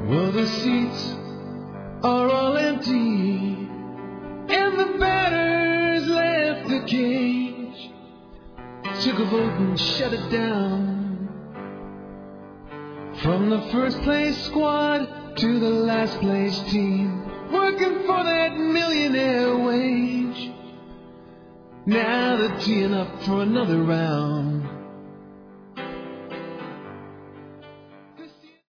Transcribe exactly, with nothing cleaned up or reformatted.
Well, the seats are all empty, and the batter's left the cage. Took a vote and shut it down. From the first place squad to the last place team, working for that millionaire wage. Now they're teeing up for another round.